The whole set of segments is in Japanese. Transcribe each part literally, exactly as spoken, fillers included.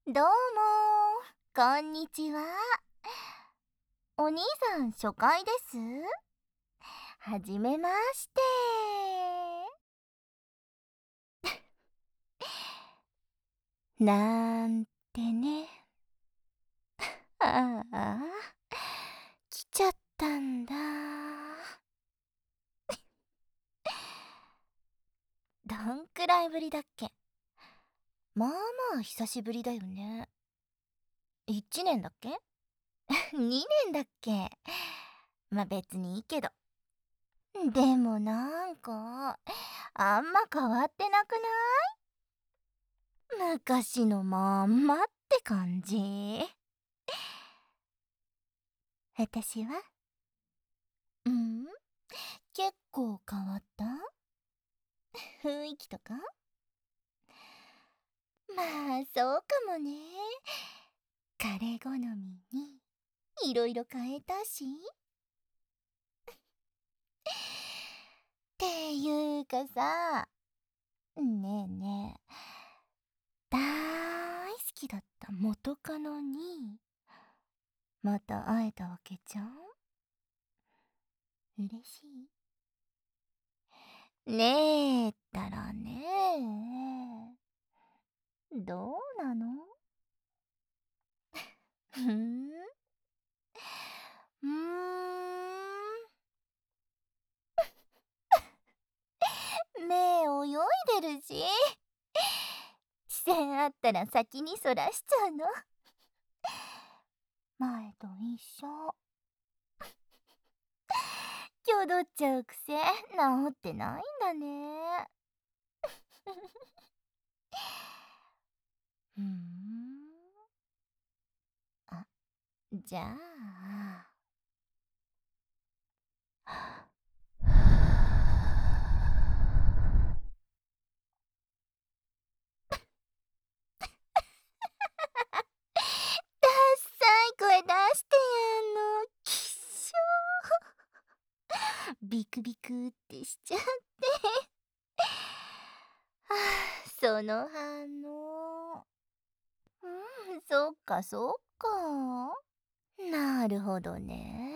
どうもこんにちは。お兄さん初回です。はじめまして。なんてね。ああ、来ちゃったんだ。どんくらいぶりだっけ？まあまあ久しぶりだよね。いちねんだっけ？にねんだっけ？まあ別にいいけど。でもなんかあんま変わってなくない？昔のまんまって感じ。私はうん、結構変わった？雰囲気とか？まあそうかもね。彼好みにいろいろ変えたし。っていうかさ、ねえねえ、大好きだった元カノにまた会えたわけじゃん。嬉しいねえったらねえ、どうなの？ふん、うーん。目泳いでるし、視線あったら先にそらしちゃうの。前と一緒。挙動っちゃうくせ治ってないんだね。ふーん。あ、じゃあダッサい声出してやんの。きっしょ。ビクビクってしちゃってはあ、その反応。うん、そっかそっか。なるほどね。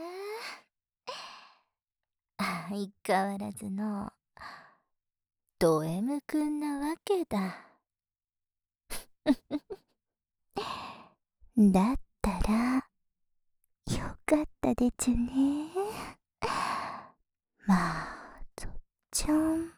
相変わらずのド M くんなわけだ。だったらよかったでちゅね。まあとっちゃん、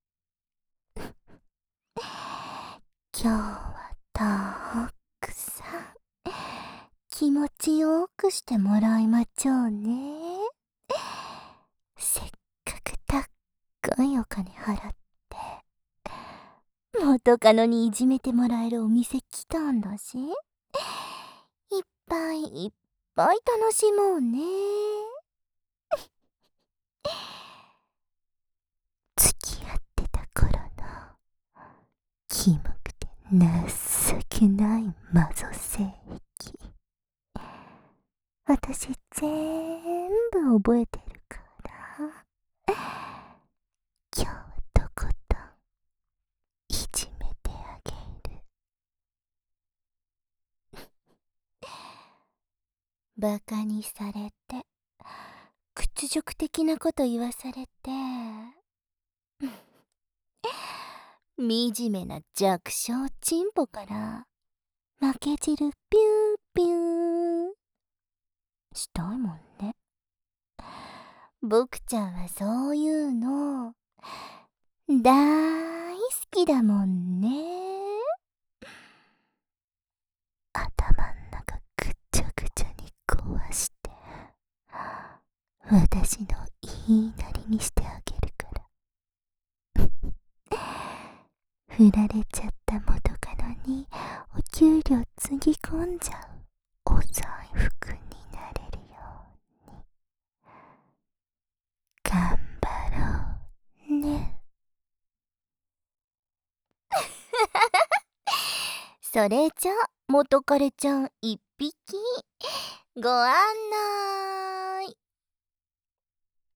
今日はたくさん気持ちよくしてもらいまちょうね。せっかく高いお金払って元カノにいじめてもらえるお店来たんだし、いっぱいいっぱい楽しもうね。付き合ってた頃のキモくて情けないマゾ性癖、私全部覚えてるから、今日はとことんいじめてあげる。バカにされて屈辱的なこと言わされて惨めな弱小チンポから負け汁ピューピューしたいもんね。僕ちゃんはそういうの大好きだもんね。頭ん中ぐちゃぐちゃに壊して私の言いなりにしてあげるから振られちゃった元カノにお給料つぎ込んじゃうお財布になれるように頑張ろうね。それじゃ元彼ちゃん一匹ご案内。